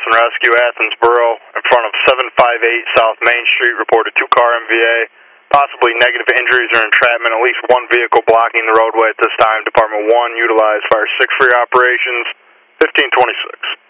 and Rescue, Athensboro, in front of 758 South Main Street, reported 2-car MVA, possibly negative injuries or entrapment, at least one vehicle blocking the roadway at this time. Department 1 utilized Fire 6 for your operations, 1526.